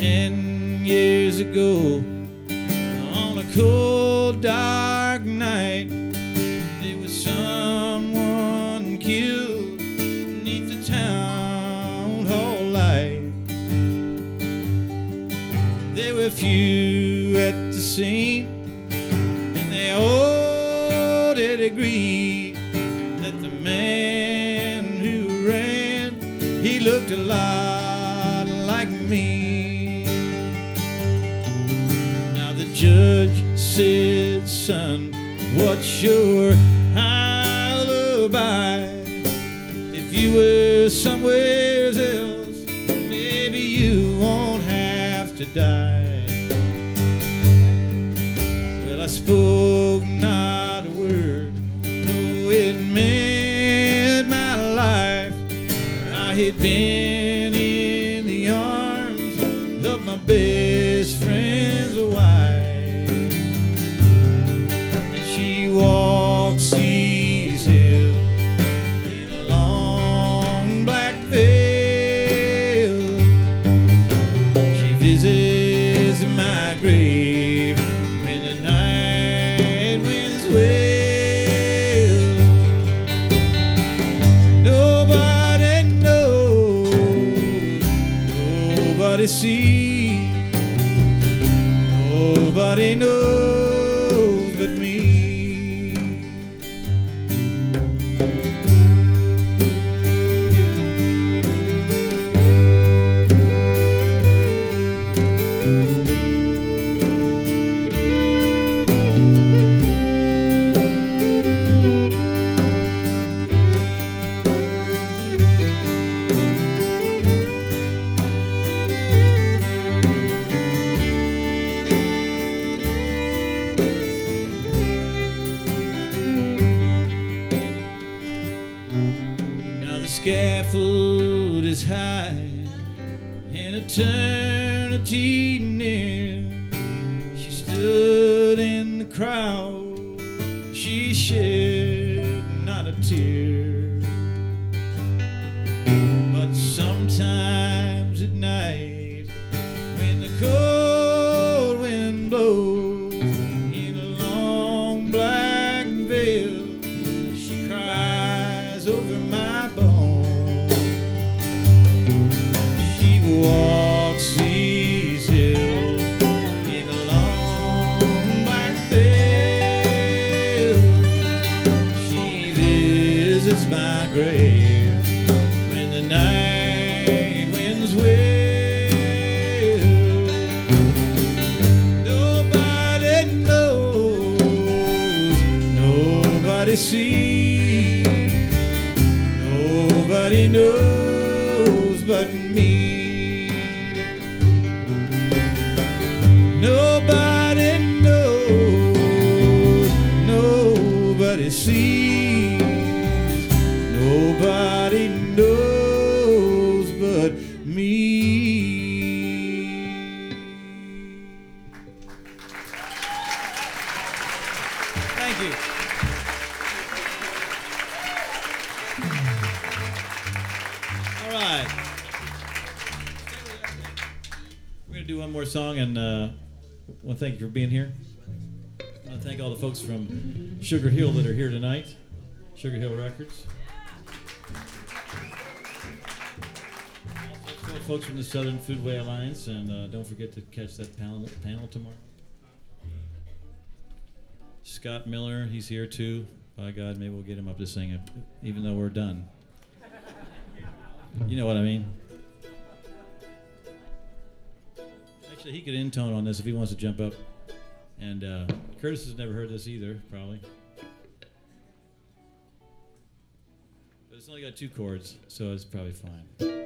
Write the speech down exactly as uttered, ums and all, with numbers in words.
Ten years ago, on a cold, dark night, there was someone killed beneath the town hall light. There were few at the scene, and they all did agree that the man who ran, he looked a lot like me. Now the judge said, son, what's your alibi? If you were somewhere else, maybe you won't have to die. Well, I spoke not a word, though it meant my life. I had been in the arms of my best friend's wife, and she walks these hills in a long black veil. She visits my grave when the night winds wail. Nobody knows, nobody sees, nobody knows but me. Now the scaffold is high and eternity near. She stood in the crowd, she shed not a tear. But sometimes at night, when the cold wind blows in a long black veil, she cries over my bones. She walks these hills in a long black veil. She visits my grave when the night winds wail. Nobody knows, nobody sees, nobody knows but me. Nobody knows, nobody sees, nobody knows but me. Thank you. All right. We're going to do one more song, and uh, I want to thank you for being here. I want to thank all the folks from Sugar Hill that are here tonight, Sugar Hill Records. Also, folks from the Southern Foodway Alliance, and uh, don't forget to catch that panel, panel tomorrow. Scott Miller, he's here too. By God, maybe we'll get him up to sing it, even though we're done. You know what I mean? Actually, he could intone on this if he wants to jump up. And uh, Curtis has never heard this either, probably. But it's only got two chords, so it's probably fine.